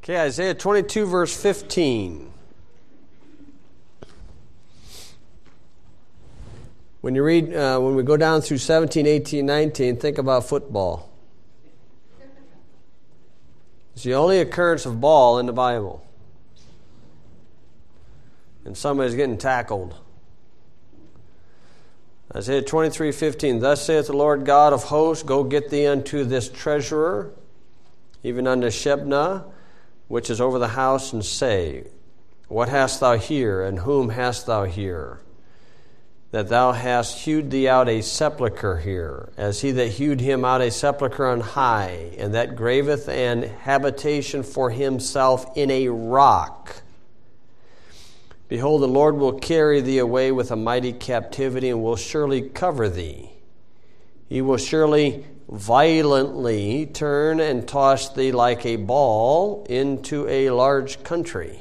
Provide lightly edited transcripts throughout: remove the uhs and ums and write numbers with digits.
Okay, Isaiah 22, verse 15. When you read, when we go down through 17, 18, 19, think about football. It's the only occurrence of ball in the Bible. And somebody's getting tackled. Isaiah 23:15. Thus saith the Lord God of hosts, go get thee unto this treasurer, even unto Shebna, which is over the house, and say, what hast thou here, and whom hast thou here? That thou hast hewed thee out a sepulchre here, as he that hewed him out a sepulchre on high, and that graveth an habitation for himself in a rock. Behold, the Lord will carry thee away with a mighty captivity, and will surely cover thee. He will surely violently turn and toss thee like a ball into a large country.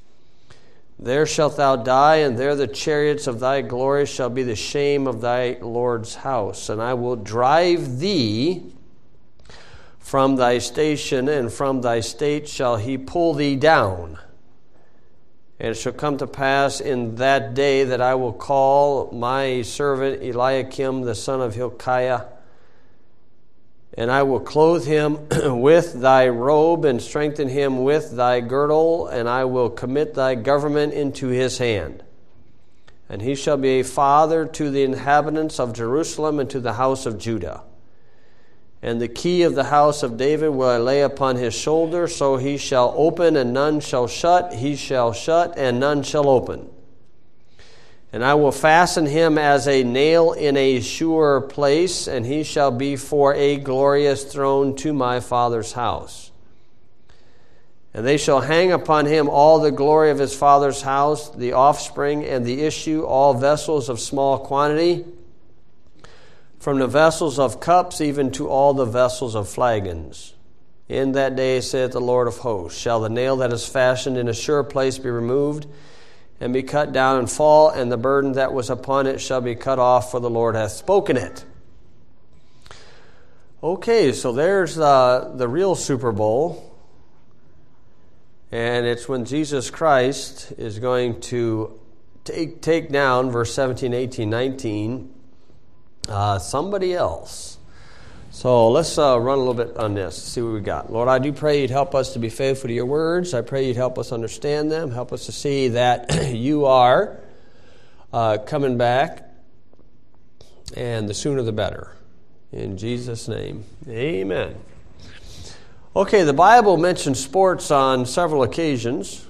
There shalt thou die, and there the chariots of thy glory shall be the shame of thy Lord's house. And I will drive thee from thy station, and from thy state shall he pull thee down. And it shall come to pass in that day that I will call my servant Eliakim, the son of Hilkiah, and I will clothe him with thy robe and strengthen him with thy girdle, and I will commit thy government into his hand. And he shall be a father to the inhabitants of Jerusalem and to the house of Judah. And the key of the house of David will I lay upon his shoulder, so he shall open and none shall shut, he shall shut and none shall open. And I will fasten him as a nail in a sure place, and he shall be for a glorious throne to my father's house. And they shall hang upon him all the glory of his father's house, the offspring and the issue, all vessels of small quantity, from the vessels of cups even to all the vessels of flagons. In that day, saith the Lord of hosts, shall the nail that is fashioned in a sure place be removed, and be cut down and fall, and the burden that was upon it shall be cut off, for the Lord hath spoken it. Okay, so there's the real Super Bowl. And it's when Jesus Christ is going to take down, verse 17, 18, 19, somebody else. So let's run a little bit on this, see what we got. Lord, I do pray you'd help us to be faithful to your words. I pray you'd help us understand them. Help us to see that you are coming back, and the sooner the better. In Jesus' name, amen. Okay, the Bible mentions sports on several occasions.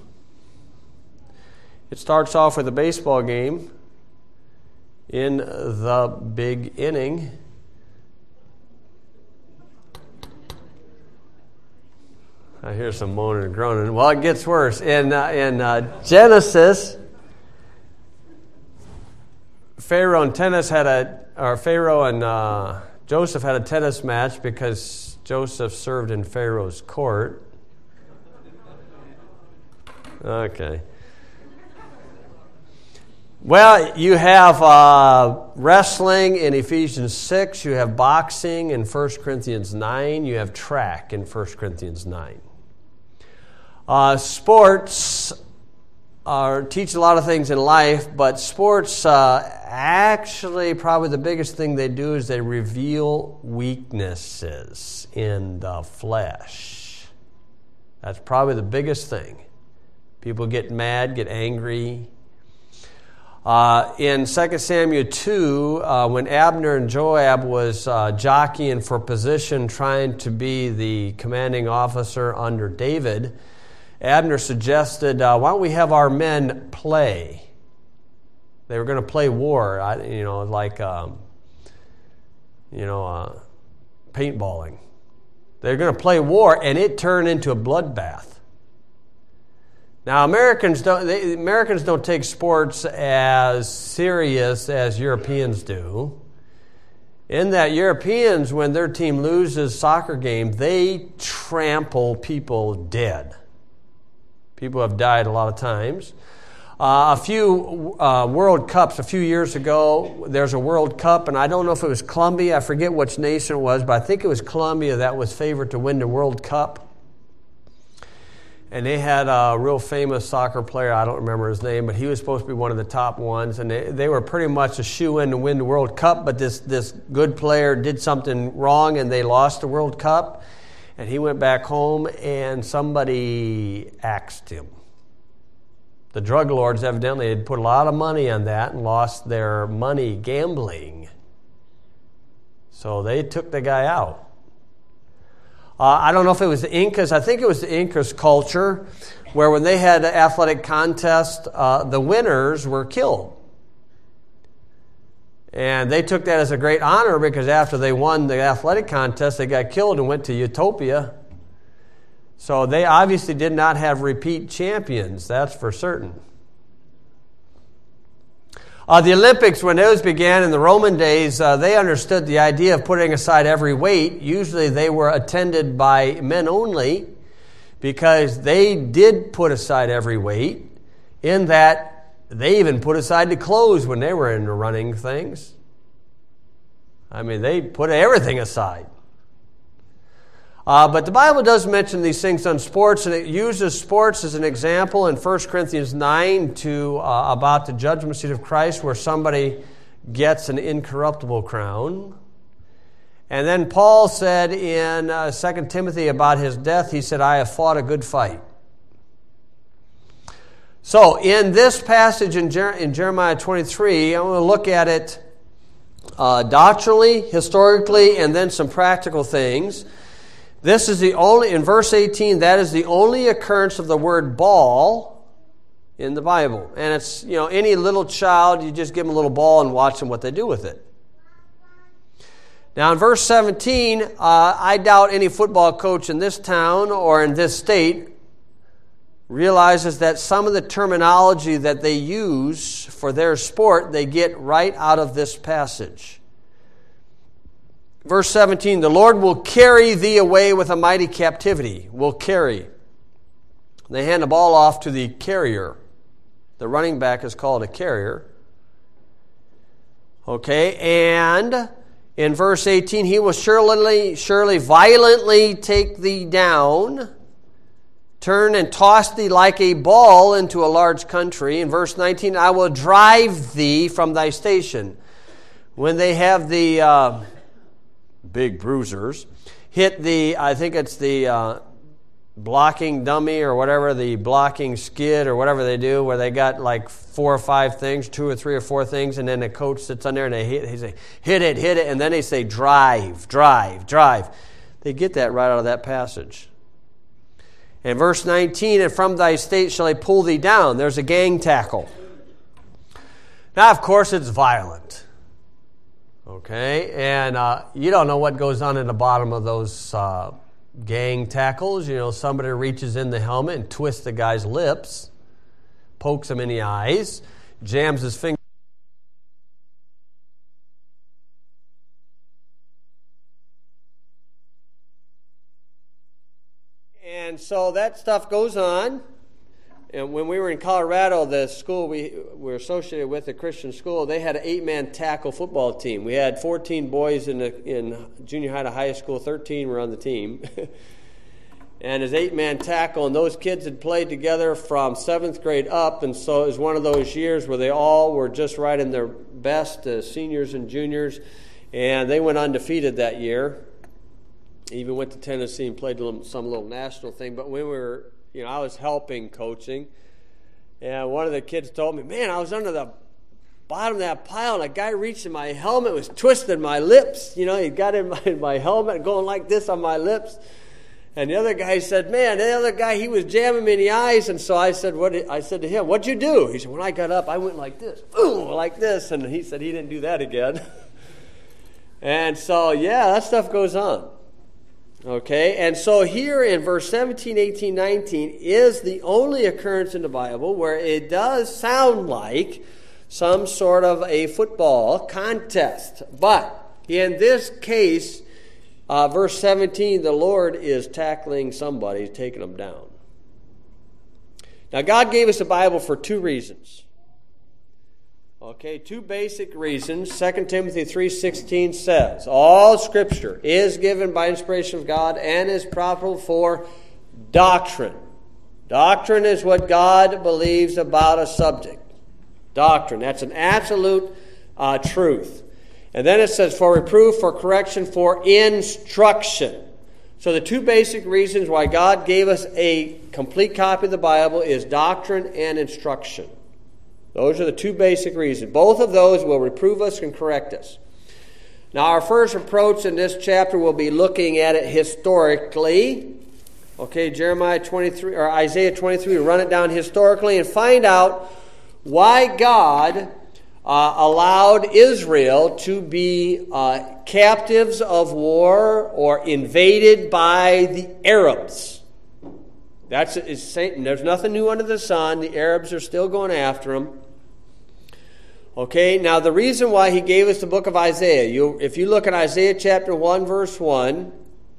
It starts off with a baseball game in the big inning. I hear some moaning and groaning. Well, it gets worse. In Genesis, Pharaoh and Joseph had a tennis match because Joseph served in Pharaoh's court. Okay. Well, you have wrestling in Ephesians 6. You have boxing in 1 Corinthians 9. You have track in 1 Corinthians 9. Sports teach a lot of things in life, but sports actually probably the biggest thing they do is they reveal weaknesses in the flesh. That's probably the biggest thing. People get mad, get angry. In 2 Samuel 2, when Abner and Joab was jockeying for position, trying to be the commanding officer under David, Abner suggested, why don't we have our men play? They were going to play war, paintballing. They're going to play war, and it turned into a bloodbath. Now, Americans don't take sports as serious as Europeans do. In that Europeans, when their team loses a soccer game, they trample people dead. People have died a lot of times. A few World Cups, a few years ago, there's a World Cup, and I don't know if it was Colombia, I forget which nation it was, but I think it was Colombia that was favored to win the World Cup. And they had a real famous soccer player, I don't remember his name, but he was supposed to be one of the top ones. And they were pretty much a shoo-in to win the World Cup, but this good player did something wrong and they lost the World Cup. And he went back home and somebody axed him. The drug lords evidently had put a lot of money on that and lost their money gambling. So they took the guy out. I don't know if it was the Incas. I think it was the Incas culture where when they had an athletic contest, the winners were killed. And they took that as a great honor because after they won the athletic contest, they got killed and went to Utopia. So they obviously did not have repeat champions, that's for certain. The Olympics, when those began in the Roman days, they understood the idea of putting aside every weight. Usually they were attended by men only because they did put aside every weight in that they even put aside the clothes when they were into running things. I mean, they put everything aside. But the Bible does mention these things on sports, and it uses sports as an example in 1 Corinthians 9 about the judgment seat of Christ where somebody gets an incorruptible crown. And then Paul said in 2 Timothy about his death, he said, I have fought a good fight. So in this passage in Jeremiah 23, I want to look at it doctrinally, historically, and then some practical things. This is the only, in verse 18, that is the only occurrence of the word ball in the Bible. And it's, any little child, you just give them a little ball and watch them what they do with it. Now in verse 17, I doubt any football coach in this town or in this state realizes that some of the terminology that they use for their sport, they get right out of this passage. Verse 17, the Lord will carry thee away with a mighty captivity. Will carry. They hand the ball off to the carrier. The running back is called a carrier. Okay, and in verse 18, he will surely violently take thee down, turn and toss thee like a ball into a large country. In verse 19, I will drive thee from thy station. When they have the big bruisers hit I think it's the blocking dummy or whatever, the blocking skid or whatever they do, where they got like 4 or 5 things, 2 or 3 or 4 things, and then the coach sits on there and he say, hit it, and then they say, drive. They get that right out of that passage. In verse 19, and from thy state shall I pull thee down. There's a gang tackle. Now, of course, it's violent. Okay, and you don't know what goes on in the bottom of those gang tackles. Somebody reaches in the helmet and twists the guy's lips, pokes him in the eyes, jams his finger. And so that stuff goes on. And when we were in Colorado, the school we were associated with, the Christian school, they had an 8-man tackle football team. We had 14 boys in junior high to high school, 13 were on the team. And it's 8-man tackle, and those kids had played together from 7th grade up, and so it was one of those years where they all were just right in their best, seniors and juniors, and they went undefeated that year. Even went to Tennessee and played some little national thing, but when we were... I was helping coaching, and one of the kids told me, man, I was under the bottom of that pile, and a guy reached in my helmet, was twisting my lips. He got in my helmet, going like this on my lips. And the other guy said, man, the other guy, he was jamming me in the eyes. And so I said to him, what'd you do? He said, when I got up, I went like this, like this. And he said he didn't do that again. And so, that stuff goes on. Okay, and so here in verse 17, 18, 19 is the only occurrence in the Bible where it does sound like some sort of a football contest. But in this case, verse 17, the Lord is tackling somebody, taking them down. Now, God gave us a Bible for 2 reasons. Okay, 2 basic reasons. 2 Timothy 3:16 says, all Scripture is given by inspiration of God and is profitable for doctrine. Doctrine is what God believes about a subject. Doctrine. That's an absolute truth. And then it says, for reproof, for correction, for instruction. So the two basic reasons why God gave us a complete copy of the Bible is doctrine and instruction. Those are the two basic reasons. Both of those will reprove us and correct us. Now, our first approach in this chapter will be looking at it historically. Okay, Jeremiah 23 or Isaiah 23, we'll run it down historically and find out why God allowed Israel to be captives of war or invaded by the Arabs. There's nothing new under the sun. The Arabs are still going after them. Okay, now the reason why he gave us the book of Isaiah, if you look at Isaiah chapter 1, verse 1,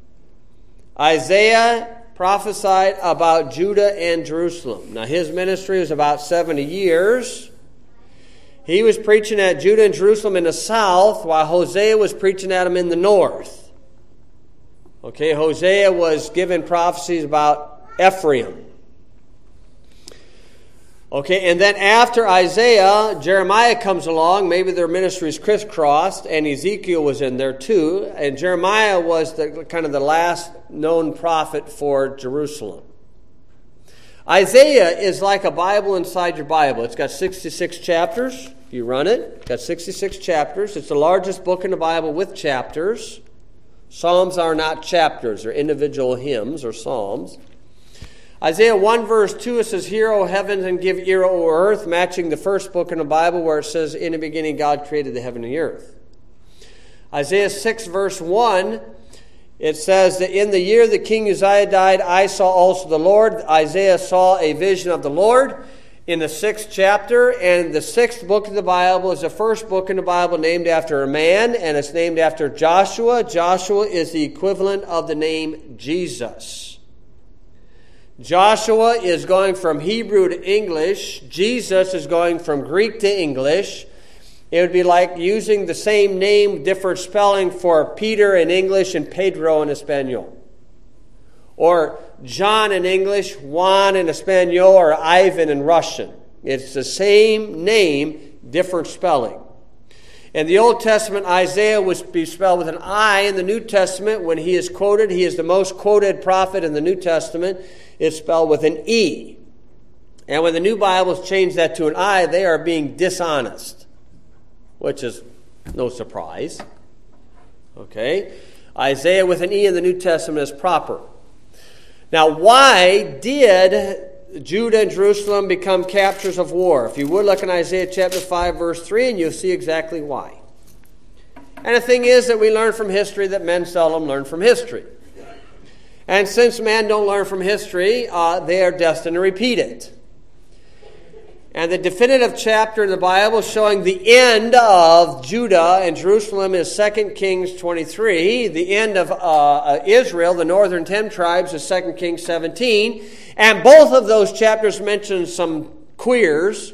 Isaiah prophesied about Judah and Jerusalem. Now his ministry was about 70 years. He was preaching at Judah and Jerusalem in the south, while Hosea was preaching at them in the north. Okay, Hosea was giving prophecies about Ephraim. Okay, and then after Isaiah, Jeremiah comes along. Maybe their ministries crisscrossed, and Ezekiel was in there too. And Jeremiah was kind of the last known prophet for Jerusalem. Isaiah is like a Bible inside your Bible. It's got 66 chapters. If you run it, it's got 66 chapters. It's the largest book in the Bible with chapters. Psalms are not chapters. They're individual hymns or psalms. Isaiah 1 verse 2, it says, hear, O heavens, and give ear, O earth, matching the first book in the Bible where it says, in the beginning God created the heaven and the earth. Isaiah 6 verse 1, it says that in the year that King Uzziah died, I saw also the Lord. Isaiah saw a vision of the Lord in the 6th chapter, and the 6th book of the Bible is the first book in the Bible named after a man, and it's named after Joshua. Joshua is the equivalent of the name Jesus. Joshua is going from Hebrew to English. Jesus is going from Greek to English. It would be like using the same name, different spelling for Peter in English and Pedro in Espanol. Or John in English, Juan in Espanol, or Ivan in Russian. It's the same name, different spelling. In the Old Testament, Isaiah would be spelled with an I. In the New Testament, when he is quoted, he is the most quoted prophet in the New Testament. It's spelled with an E. And when the new Bibles change that to an I, they are being dishonest, which is no surprise. Okay? Isaiah with an E in the New Testament is proper. Now, why did Judah and Jerusalem become captors of war? If you would look in Isaiah chapter 5, verse 3, and you'll see exactly why. And the thing is that we learn from history that men seldom learn from history. And since men don't learn from history, they are destined to repeat it. And the definitive chapter in the Bible showing the end of Judah and Jerusalem is 2 Kings 23. The end of Israel, the northern 10 tribes, is 2 Kings 17. And both of those chapters mention some queers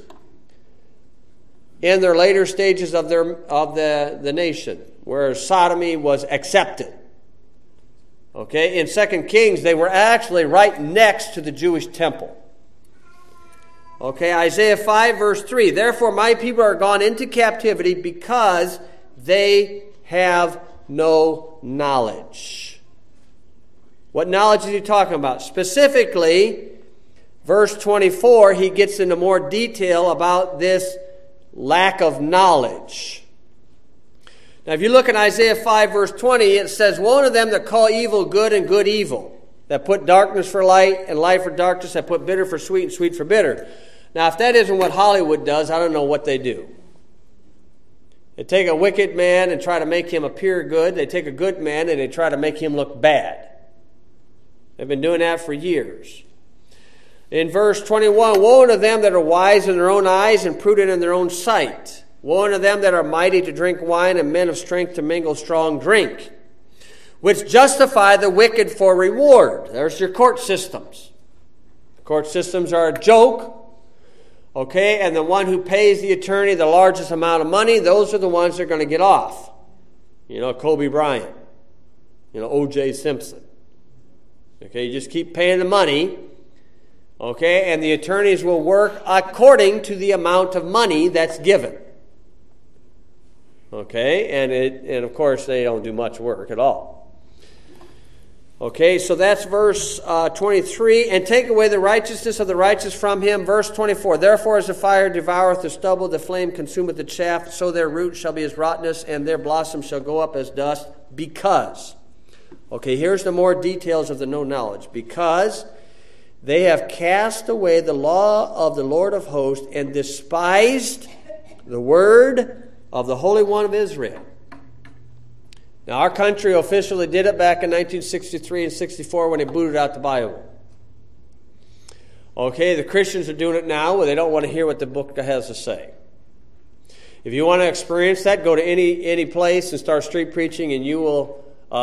in their later stages of the nation, where sodomy was accepted. Okay, in 2 Kings, they were actually right next to the Jewish temple. Okay, Isaiah 5, verse 3. Therefore, my people are gone into captivity because they have no knowledge. What knowledge is he talking about? Specifically, verse 24, he gets into more detail about this lack of knowledge. Now, if you look at Isaiah 5, verse 20, it says, woe to them that call evil good and good evil, that put darkness for light and light for darkness, that put bitter for sweet and sweet for bitter. Now, if that isn't what Hollywood does, I don't know what they do. They take a wicked man and try to make him appear good. They take a good man and they try to make him look bad. They've been doing that for years. In verse 21, woe to them that are wise in their own eyes and prudent in their own sight. Woe unto them that are mighty to drink wine and men of strength to mingle strong drink, which justify the wicked for reward. There's your court systems. Court systems are a joke. Okay, and the one who pays the attorney the largest amount of money, those are the ones that are going to get off. You know, Kobe Bryant. You know, O.J. Simpson. Okay, you just keep paying the money, Okay, and the attorneys will work according to the amount of money that's given. Okay, and of course they don't do much work at all. Okay, so that's verse 23. And take away the righteousness of the righteous from him. Verse 24. Therefore as the fire devoureth the stubble, the flame consumeth the chaff, so their root shall be as rottenness, and their blossom shall go up as dust, because. Okay, here's the more details of the no knowledge. Because they have cast away the law of the Lord of hosts and despised the word of the Holy One of Israel. Now, our country officially did it back in 1963 and 64 when they booted out the Bible. Okay, the Christians are doing it now where they don't want to hear what the book has to say. If you want to experience that, go to any place and start street preaching, and you will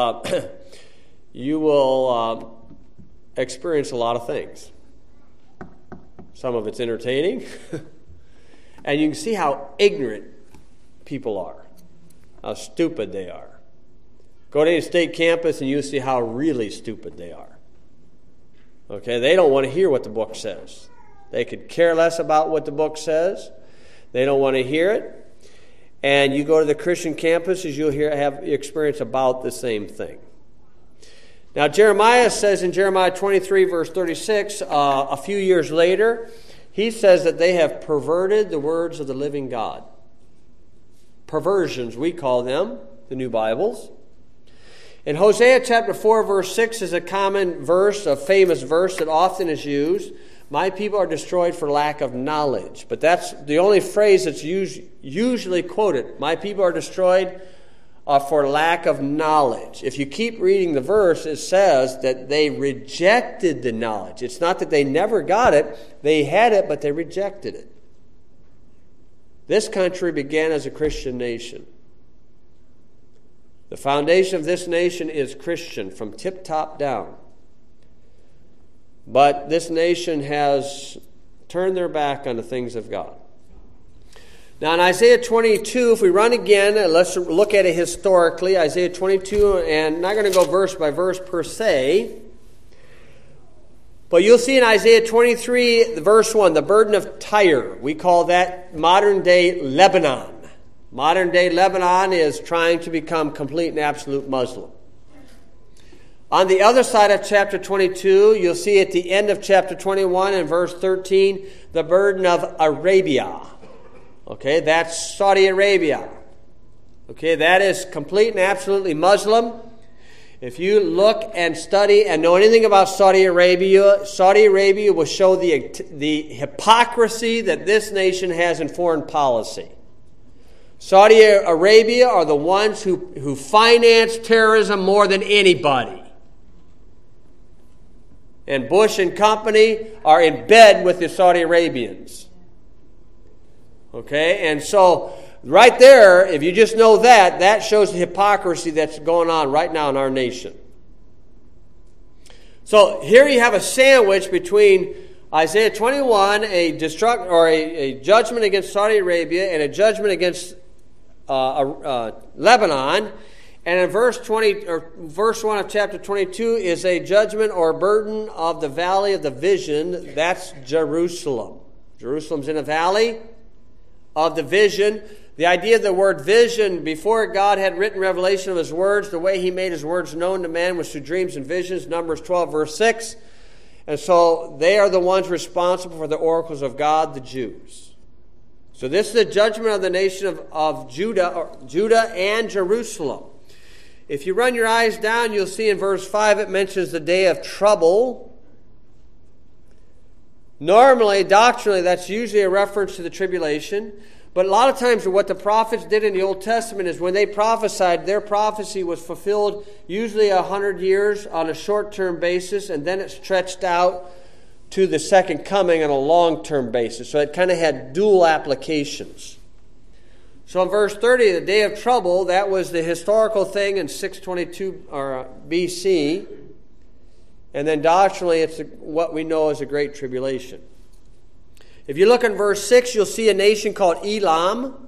experience a lot of things. Some of it's entertaining. And you can see how ignorant people are, how stupid they are. Go to any state campus and you'll see how really stupid they are. Okay, they don't want to hear what the book says. They could care less about what the book says. They don't want to hear it. And you go to the Christian campuses, you'll have experience about the same thing. Now, Jeremiah says in Jeremiah 23, verse 36, a few years later, he says that they have perverted the words of the living God. Perversions, we call them, the New Bibles. In Hosea chapter 4, verse 6 is a common verse, a famous verse that often is used. My people are destroyed for lack of knowledge. But that's the only phrase that's usually quoted. My people are destroyed for lack of knowledge. If you keep reading the verse, it says that they rejected the knowledge. It's not that they never got it. They had it, but they rejected it. This country began as a Christian nation. The foundation of this nation is Christian from tip-top down. But this nation has turned their back on the things of God. Now in Isaiah 22, if we run again, let's look at it historically. Isaiah 22, and I'm not going to go verse by verse per se. But you'll see in Isaiah 23, verse 1, the burden of Tyre. We call that modern-day Lebanon. Modern-day Lebanon is trying to become complete and absolute Muslim. On the other side of chapter 22, you'll see at the end of chapter 21 and verse 13, the burden of Arabia. Okay, that's Saudi Arabia. Okay, that is complete and absolutely Muslim. If you look and study and know anything about Saudi Arabia will show the hypocrisy that this nation has in foreign policy. Saudi Arabia are the ones who finance terrorism more than anybody. And Bush and company are in bed with the Saudi Arabians. Okay, and so right there, if you just know that, that shows the hypocrisy that's going on right now in our nation. So here you have a sandwich between Isaiah 21, a judgment against Saudi Arabia and a judgment against Lebanon. And in verse 1 of chapter 22 is a judgment or burden of the valley of the vision. That's Jerusalem. Jerusalem's in a valley of the vision. The idea of the word vision, before God had written revelation of his words, the way he made his words known to man was through dreams and visions, Numbers 12, verse 6. And so they are the ones responsible for the oracles of God, the Jews. So this is the judgment of the nation of Judah and Jerusalem. If you run your eyes down, you'll see in verse 5 it mentions the day of trouble. Normally, doctrinally, that's usually a reference to the tribulation. But a lot of times what the prophets did in the Old Testament is when they prophesied, their prophecy was fulfilled usually 100 years on a short-term basis, and then it stretched out to the second coming on a long-term basis. So it kind of had dual applications. So in verse 30, the day of trouble, that was the historical thing in 622 or BC. And then doctrinally, it's what we know as a great tribulation. If you look in verse 6, you'll see a nation called Elam.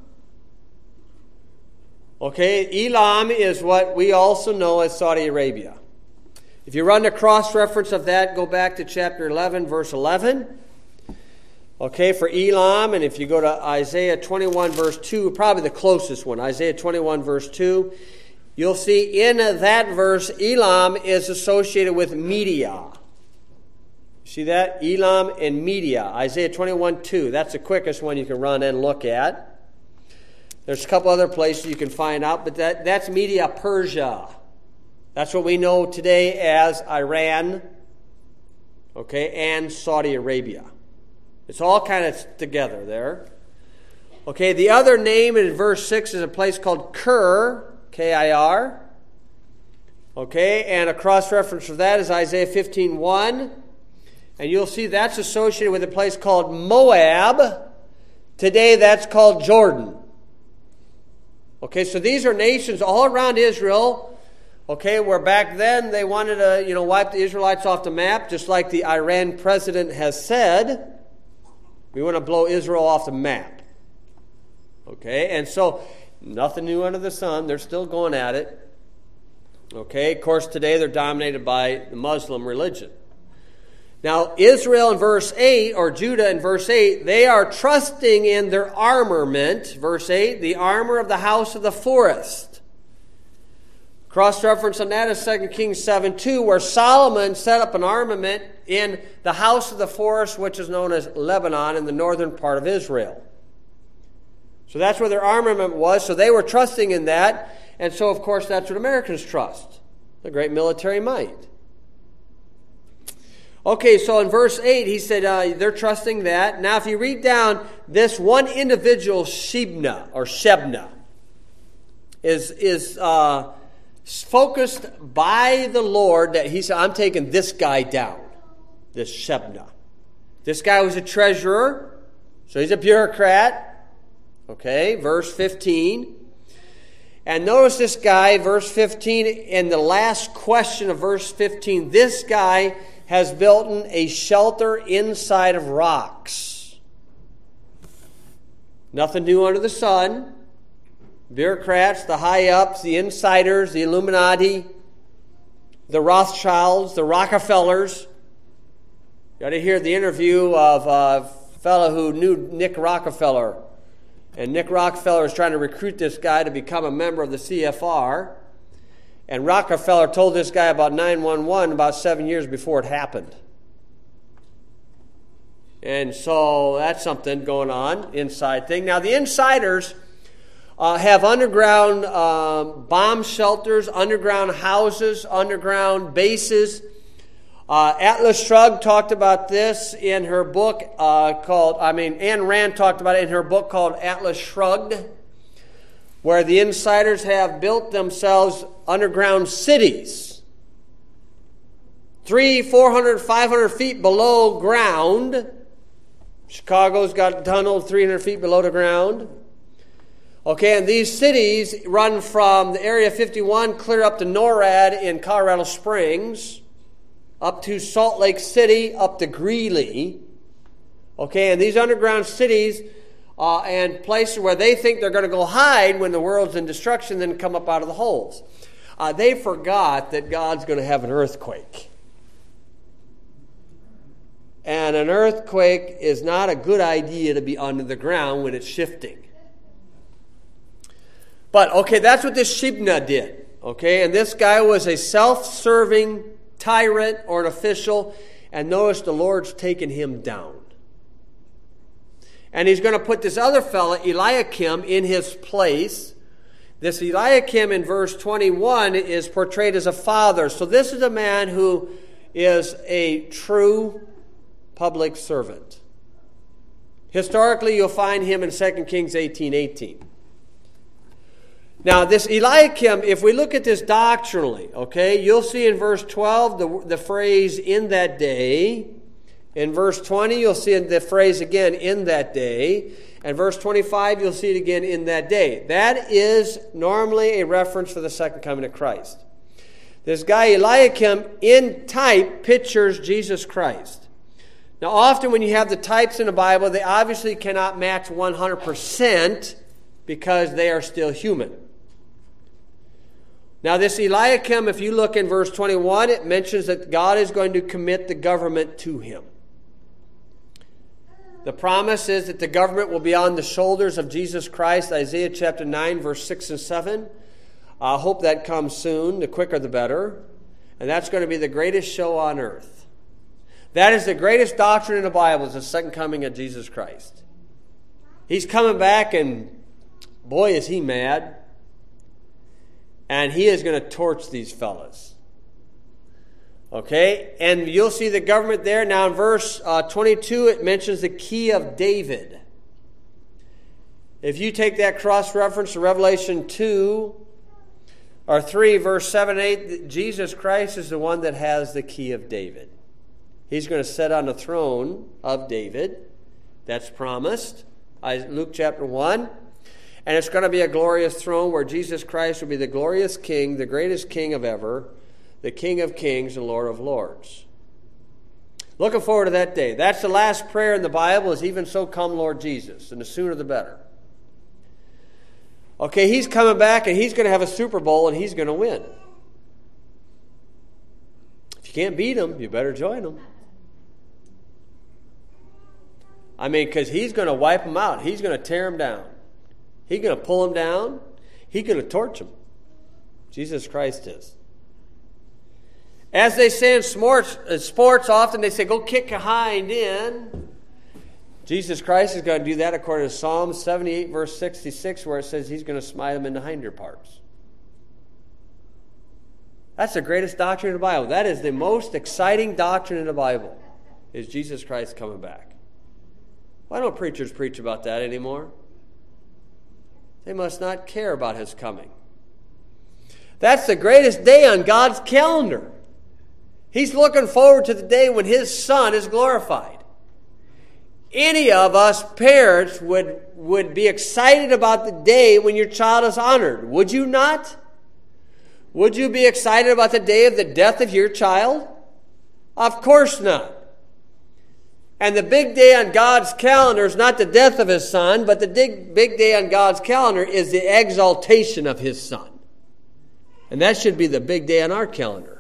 Okay, Elam is what we also know as Saudi Arabia. If you run the cross-reference of that, go back to chapter 11, verse 11. Okay, for Elam, and if you go to Isaiah 21, verse 2, probably the closest one, Isaiah 21, verse 2, you'll see in that verse, Elam is associated with Media. See that? Elam and Media. Isaiah 21, 2. That's the quickest one you can run and look at. There's a couple other places you can find out, but that's Media Persia. That's what we know today as Iran, okay, and Saudi Arabia. It's all kind of together there. Okay, the other name in verse 6 is a place called Kir, K-I-R. Okay, and a cross-reference for that is Isaiah 15:1. And you'll see that's associated with a place called Moab. Today that's called Jordan. Okay, so these are nations all around Israel. Okay, where back then they wanted to, wipe the Israelites off the map, just like the Iran president has said. We want to blow Israel off the map. Okay, and so nothing new under the sun. They're still going at it. Okay, of course, today they're dominated by the Muslim religion. Now, Israel in verse 8, or Judah in verse 8, they are trusting in their armament. Verse 8, the armor of the house of the forest. Cross-reference on that is 2 Kings 7:2, where Solomon set up an armament in the house of the forest, which is known as Lebanon, in the northern part of Israel. So that's where their armament was. So they were trusting in that. And so, of course, that's what Americans trust. The great military might. Okay, so in verse 8, he said they're trusting that. Now, if you read down, this one individual, Shebna, is focused by the Lord that he said, I'm taking this guy down, this Shebna. This guy was a treasurer, so he's a bureaucrat. Okay, verse 15. And notice this guy, verse 15, in the last question of verse 15, this guy has built a shelter inside of rocks. Nothing new under the sun. Bureaucrats, the high-ups, the insiders, the Illuminati, the Rothschilds, the Rockefellers. You got to hear the interview of a fellow who knew Nick Rockefeller. And Nick Rockefeller was trying to recruit this guy to become a member of the CFR. And Rockefeller told this guy about 911 about 7 years before it happened. And so that's something going on, inside thing. Now the insiders have underground bomb shelters, underground houses, underground bases. Atlas Shrugged talked about this in her book Ayn Rand talked about it in her book called Atlas Shrugged, where the insiders have built themselves underground cities, 300, 400, 500 feet below ground. Chicago's got tunneled 300 feet below the ground. Okay, and these cities run from the Area 51 clear up to NORAD in Colorado Springs, up to Salt Lake City, up to Greeley. Okay, and these underground cities and places where they think they're going to go hide when the world's in destruction, then come up out of the holes. They forgot that God's going to have an earthquake. And an earthquake is not a good idea to be under the ground when it's shifting. But, okay, that's what this Shebna did. Okay, and this guy was a self-serving tyrant or an official. And notice the Lord's taken him down. And he's going to put this other fellow, Eliakim, in his place. This Eliakim in verse 21 is portrayed as a father. So this is a man who is a true public servant. Historically, you'll find him in 2 Kings 18:18. Now, this Eliakim, if we look at this doctrinally, okay, you'll see in verse 12 the phrase, in that day. In verse 20, you'll see the phrase again, in that day. And verse 25, you'll see it again, in that day. That is normally a reference for the second coming of Christ. This guy Eliakim, in type, pictures Jesus Christ. Now, often when you have the types in the Bible, they obviously cannot match 100% because they are still human. Now this Eliakim, if you look in verse 21, it mentions that God is going to commit the government to him. The promise is that the government will be on the shoulders of Jesus Christ, Isaiah chapter 9, verse 6 and 7. I hope that comes soon. The quicker the better. And that's going to be the greatest show on earth. That is the greatest doctrine in the Bible, is the second coming of Jesus Christ. He's coming back, and boy, is he mad. And he is going to torch these fellas. Okay? And you'll see the government there. Now in verse 22, it mentions the key of David. If you take that cross-reference to Revelation 2 or 3, verse 7 and 8, Jesus Christ is the one that has the key of David. He's going to sit on the throne of David. That's promised. Luke chapter 1. And it's going to be a glorious throne where Jesus Christ will be the glorious king, the greatest king of ever, the King of kings and Lord of lords. Looking forward to that day. That's the last prayer in the Bible, is even so come Lord Jesus. And the sooner the better. Okay, he's coming back and he's going to have a Super Bowl and he's going to win. If you can't beat him, you better join him. I mean, because he's going to wipe them out. He's going to tear them down. He's going to pull them down. He's going to torch them. Jesus Christ is. As they say in sports, often they say, go kick a hind in. Jesus Christ is going to do that according to Psalm 78, verse 66, where it says he's going to smite them in the hinder parts. That's the greatest doctrine in the Bible. That is the most exciting doctrine in the Bible, is Jesus Christ coming back. Why don't preachers preach about that anymore? They must not care about his coming. That's the greatest day on God's calendar. He's looking forward to the day when his Son is glorified. Any of us parents would be excited about the day when your child is honored. Would you not? Would you be excited about the day of the death of your child? Of course not. And the big day on God's calendar is not the death of his Son, but the big day on God's calendar is the exaltation of his Son. And that should be the big day on our calendar.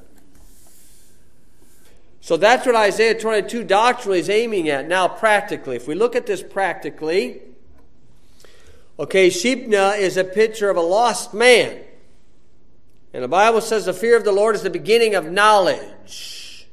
So that's what Isaiah 22 doctrinally is aiming at. Now practically, if we look at this practically, okay, Shebna is a picture of a lost man. And the Bible says the fear of the Lord is the beginning of knowledge.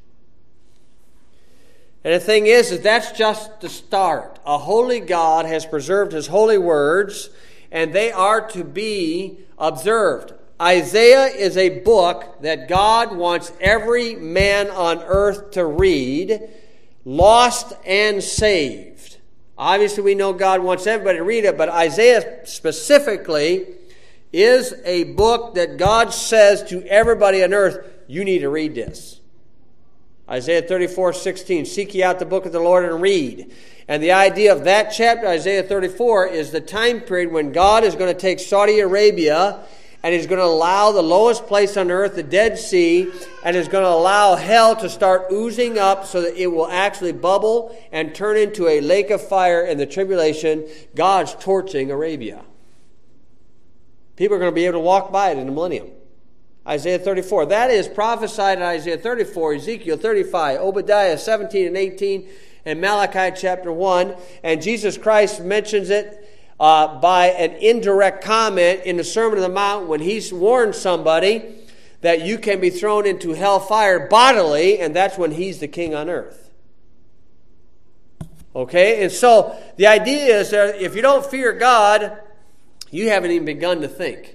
And the thing is that's just the start. A holy God has preserved his holy words, and they are to be observed. Isaiah is a book that God wants every man on earth to read, lost and saved. Obviously, we know God wants everybody to read it, but Isaiah specifically is a book that God says to everybody on earth, you need to read this. Isaiah 34:16, seek ye out the book of the Lord and read. And the idea of that chapter, Isaiah 34, is the time period when God is going to take Saudi Arabia and he's going to allow the lowest place on earth, the Dead Sea, and is going to allow hell to start oozing up so that it will actually bubble and turn into a lake of fire in the tribulation. God's torching Arabia. People are going to be able to walk by it in the millennium. Isaiah 34. That is prophesied in Isaiah 34, Ezekiel 35, Obadiah 17 and 18, and Malachi chapter 1. And Jesus Christ mentions it by an indirect comment in the Sermon on the Mount when he's warned somebody that you can be thrown into hellfire bodily, and that's when he's the king on earth. Okay? And so the idea is that if you don't fear God, you haven't even begun to think.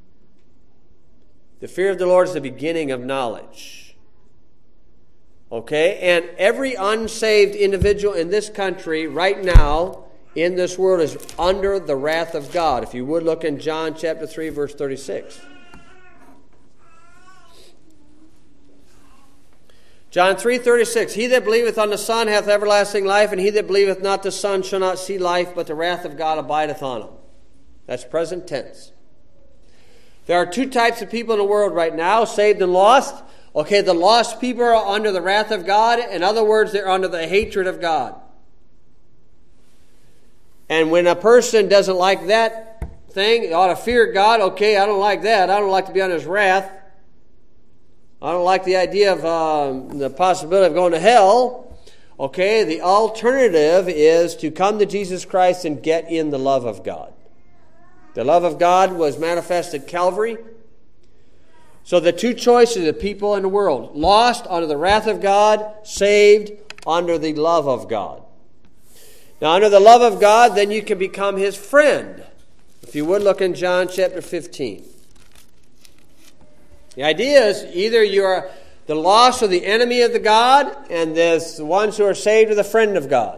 The fear of the Lord is the beginning of knowledge. Okay? And every unsaved individual in this country right now, in this world, is under the wrath of God. If you would look in John chapter 3, verse 36. John 3:36, he that believeth on the Son hath everlasting life, and he that believeth not the Son shall not see life, but the wrath of God abideth on him. That's present tense. There are two types of people in the world right now, saved and lost. Okay, the lost people are under the wrath of God. In other words, they're under the hatred of God. And when a person doesn't like that thing. You ought to fear God. Okay, I don't like that. I don't like to be under His wrath. I don't like the idea of the possibility of going to hell. Okay, the alternative is to come to Jesus Christ and get in the love of God. The love of God was manifested at Calvary. So the two choices of people in the world: lost under the wrath of God, saved under the love of God. Now, under the love of God, then you can become His friend. If you would, look in John chapter 15. The idea is either you are the lost or the enemy of the God, and the ones who are saved are the friend of God.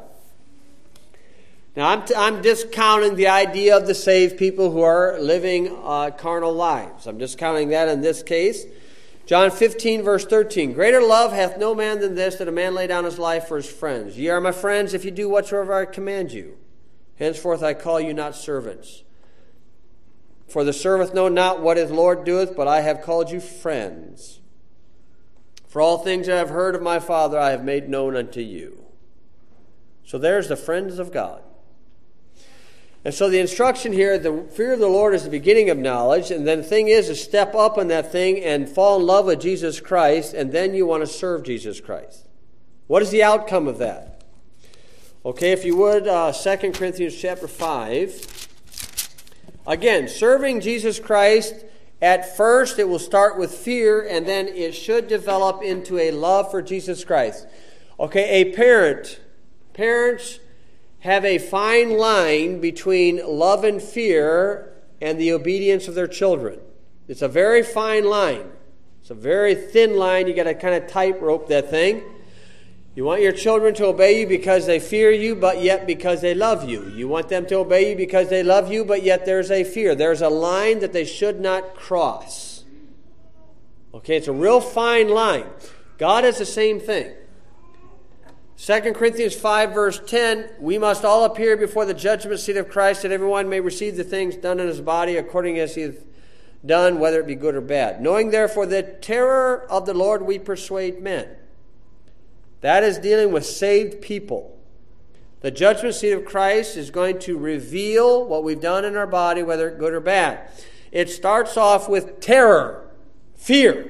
Now, I'm discounting the idea of the saved people who are living carnal lives. I'm discounting that in this case. John 15, verse 13. Greater love hath no man than this, that a man lay down his life for his friends. Ye are my friends if you do whatsoever I command you. Henceforth I call you not servants. For the servant know not what his Lord doeth, but I have called you friends. For all things that I have heard of my Father I have made known unto you. So there's the friends of God. And so the instruction here, the fear of the Lord is the beginning of knowledge. And then the thing is to step up on that thing and fall in love with Jesus Christ. And then you want to serve Jesus Christ. What is the outcome of that? Okay, if you would, 2 Corinthians chapter 5. Again, serving Jesus Christ, at first it will start with fear. And then it should develop into a love for Jesus Christ. Okay, parents have a fine line between love and fear and the obedience of their children. It's a very fine line. It's a very thin line. You got to kind of tightrope that thing. You want your children to obey you because they fear you, but yet because they love you. You want them to obey you because they love you, but yet there's a fear. There's a line that they should not cross. Okay, it's a real fine line. God is the same thing. 2 Corinthians 5, verse 10, we must all appear before the judgment seat of Christ, that everyone may receive the things done in his body according as he hath done, whether it be good or bad. Knowing therefore the terror of the Lord we persuade men. That is dealing with saved people. The judgment seat of Christ is going to reveal what we've done in our body, whether it's good or bad. It starts off with terror, fear.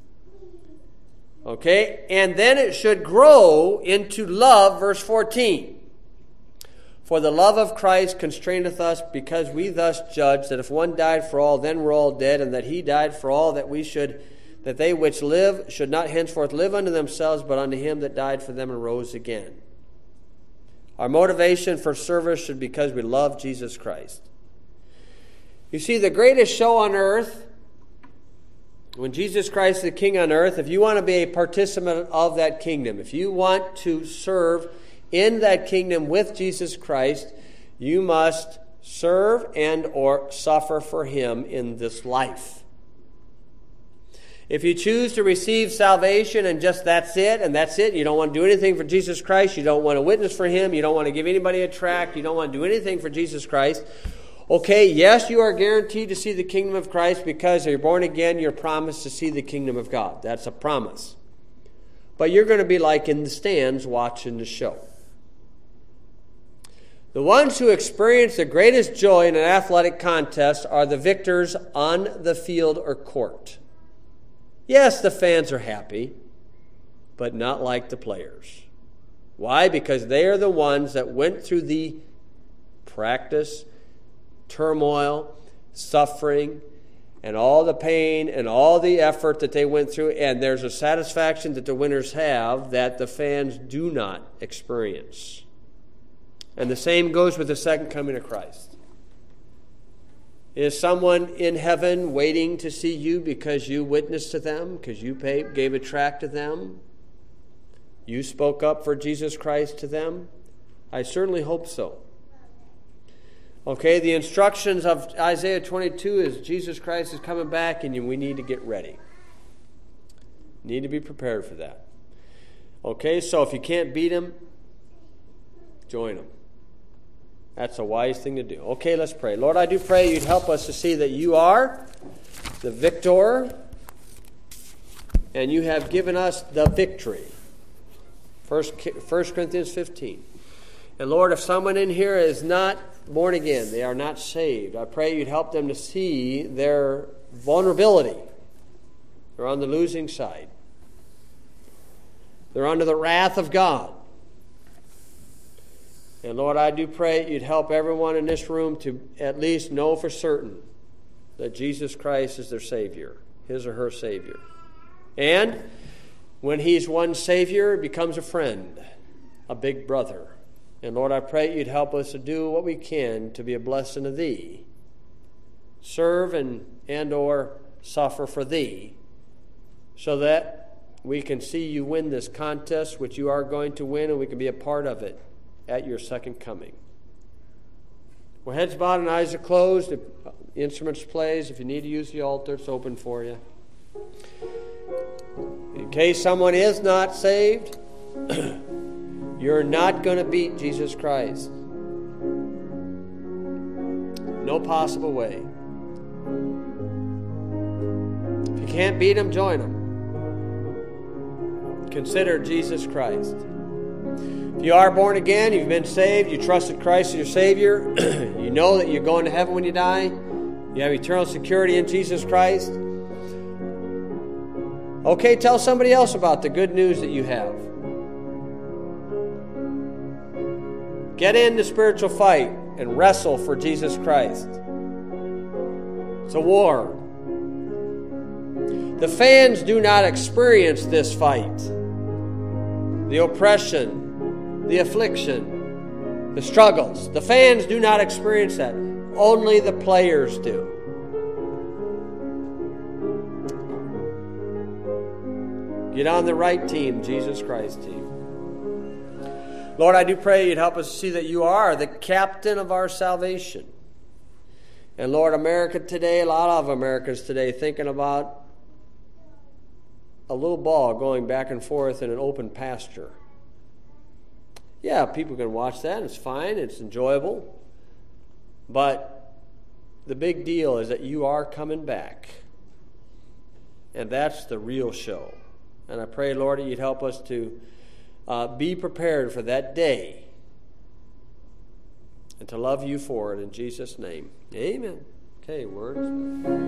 Okay, and then it should grow into love, verse 14. For the love of Christ constraineth us, because we thus judge that if one died for all, then we're all dead, and that he died for all, that they which live should not henceforth live unto themselves, but unto him that died for them and rose again. Our motivation for service should be because we love Jesus Christ. You see, the greatest show on earth, when Jesus Christ is the King on earth, if you want to be a participant of that kingdom, if you want to serve in that kingdom with Jesus Christ, you must serve and or suffer for Him in this life. If you choose to receive salvation and just that's it, you don't want to do anything for Jesus Christ, you don't want to witness for Him, you don't want to give anybody a tract, you don't want to do anything for Jesus Christ, okay, yes, you are guaranteed to see the kingdom of Christ because you're born again, you're promised to see the kingdom of God. That's a promise. But you're going to be like in the stands watching the show. The ones who experience the greatest joy in an athletic contest are the victors on the field or court. Yes, the fans are happy, but not like the players. Why? Because they are the ones that went through the practice, turmoil, suffering, and all the pain and all the effort that they went through, and there's a satisfaction that the winners have that the fans do not experience. And the same goes with the second coming of Christ. Is someone in heaven waiting to see you because you witnessed to them, because you gave a tract to them? You spoke up for Jesus Christ to them? I certainly hope so. Okay, the instructions of Isaiah 22 is Jesus Christ is coming back and we need to get ready. Need to be prepared for that. Okay, so if you can't beat Him, join Him. That's a wise thing to do. Okay, let's pray. Lord, I do pray You'd help us to see that You are the victor and You have given us the victory. 1 Corinthians 15. And Lord, if someone in here is not born again, they are not saved, I pray you'd help them to see their vulnerability. They're on the losing side. They're under the wrath of God. And Lord, I do pray you'd help everyone in this room to at least know for certain that Jesus Christ is their Savior, his or her Savior. And when he's one Savior, he becomes a friend, a big brother. And Lord, I pray you'd help us to do what we can to be a blessing to thee. Serve and or suffer for thee, so that we can see you win this contest, which you are going to win, and we can be a part of it at your second coming. Well, heads bowed and eyes are closed. If instruments plays, if you need to use the altar, it's open for you. In case someone is not saved, you're not going to beat Jesus Christ. No possible way. If you can't beat him, join him. Consider Jesus Christ. If you are born again, you've been saved, you trusted Christ as your Savior, you know that you're going to heaven when you die, you have eternal security in Jesus Christ. Okay, tell somebody else about the good news that you have. Get in the spiritual fight and wrestle for Jesus Christ. It's a war. The fans do not experience this fight. The oppression, the affliction, the struggles. The fans do not experience that. Only the players do. Get on the right team, Jesus Christ team. Lord, I do pray you'd help us see that you are the captain of our salvation. And Lord, America today, a lot of Americans today thinking about a little ball going back and forth in an open pasture. Yeah, people can watch that. It's fine. It's enjoyable. But the big deal is that you are coming back. And that's the real show. And I pray, Lord, that you'd help us to be prepared for that day and to love you for it in Jesus' name. Amen. Okay, words.